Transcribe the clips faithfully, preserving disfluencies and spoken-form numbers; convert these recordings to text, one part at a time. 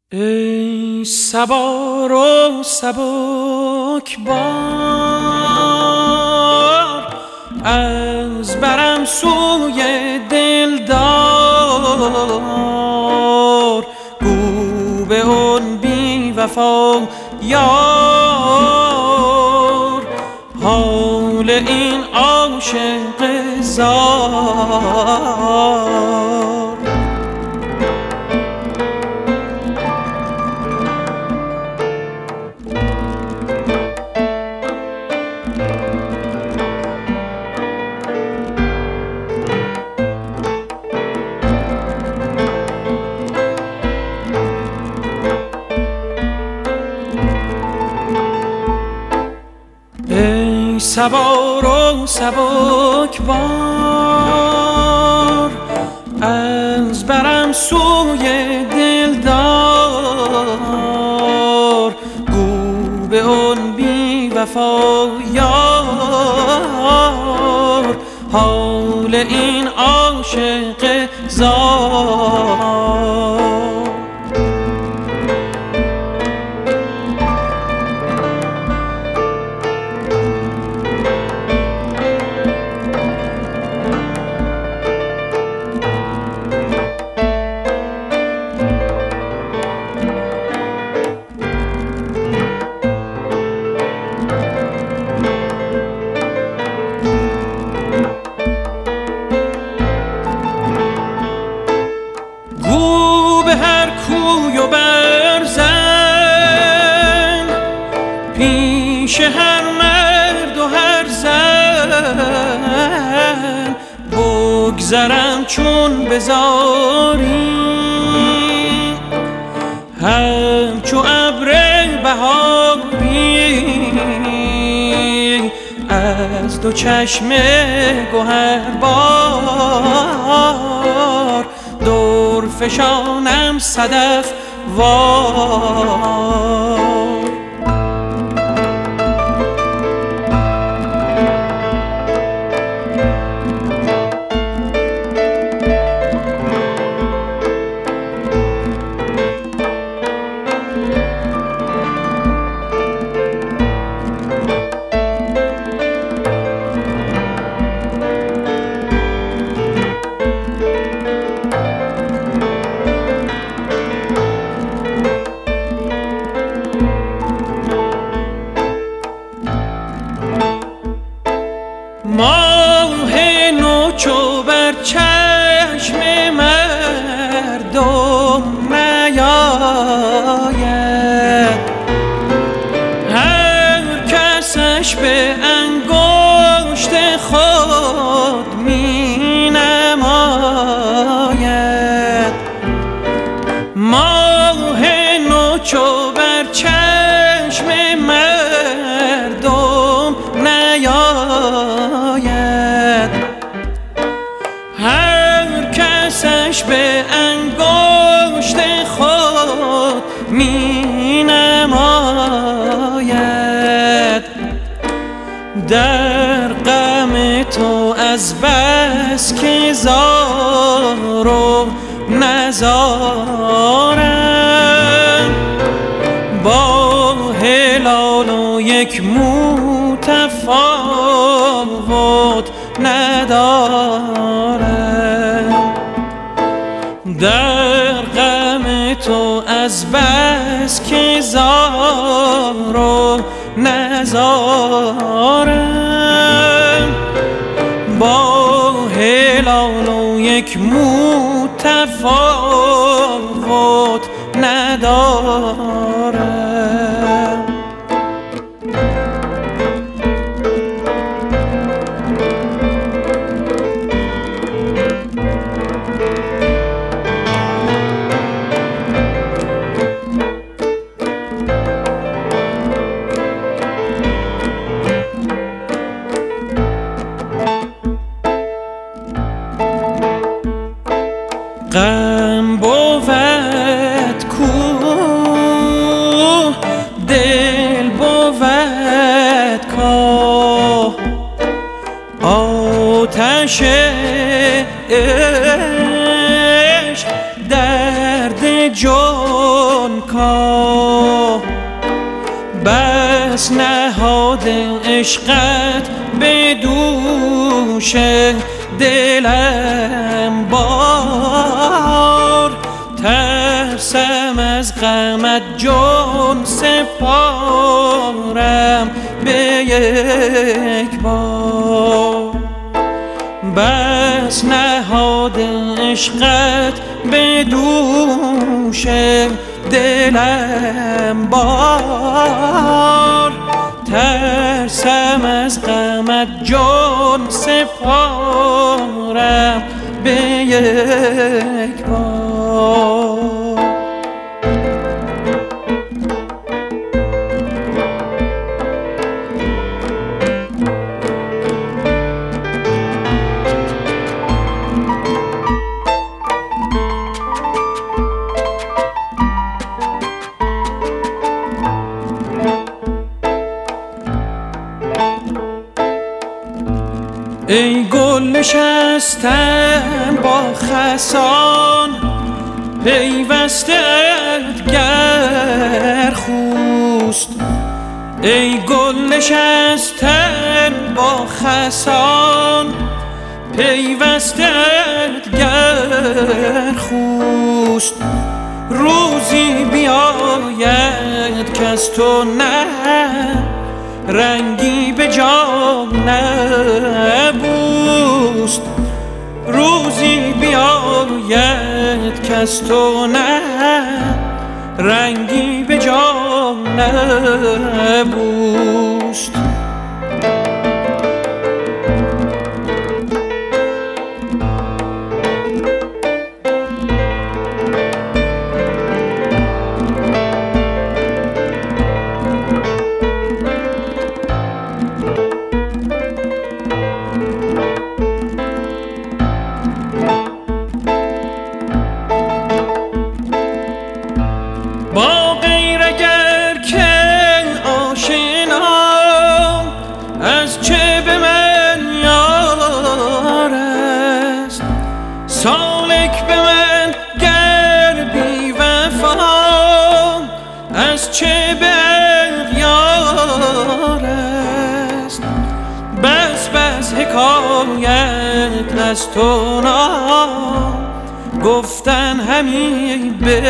ای سوار و سبک بار، از برم سوی دلدار. گو به اون بی وفا یار، حال این عاشق زار. ای سوار و سبک بار، از برم سوی دلدار. گو به اون بی وفا یار، حال این عاشق زار. کوی و برزن، پیش هر مرد و هر زن. بگذرم چون بزاری، همچو ابر بهاری. از دو چشم گوهربار، دور فشانم صدف وار. ماه نو چو بر چشم مردم نیاید، هر کسش به انگشت خود می نماید. ماه نو چو بر چشم مردم نیاید، هر کسش به انگشت خود می نماید. در غم تو از بس که زار و نزارم، با هلال و یک مو تفاوت ندارم. در غم تو از بس که زار و نزارم، با هلال و یک مو تفاوت ندارم. غم بود کو، دل بود کا. آتش عشق درد جان کا بس نهاد عشقت به دوش دلم بار ترسم از غمت جان سپارم به یک بار بس نهاد عشقت به دوش دلم بار ترسم از غمت جان سپارم به یک بار ای گل نشستن با خسان پیوستت گر خوست ای گل نشستن با خسان پیوستت گر خوست روزی بیاید کز تو نه رنگی به جان نبوست روزی بیاید کز تو نه رنگی به جان نبوست با غیر اگر که آشنام از چه به من یار است سالک به من گر بی وفا از چه به اغیار است بس بس حکایت از تو نام گفتن همی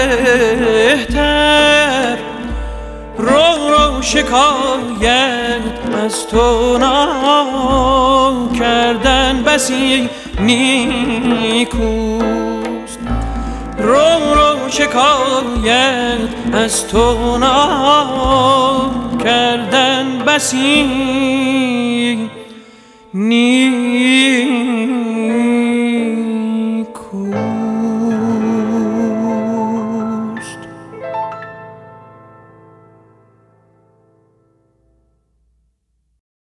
بهتر رو رو شکایت از تو نا کردن بسی نیکوست رو رو شکایت از تو نا کردن بسی نیکوست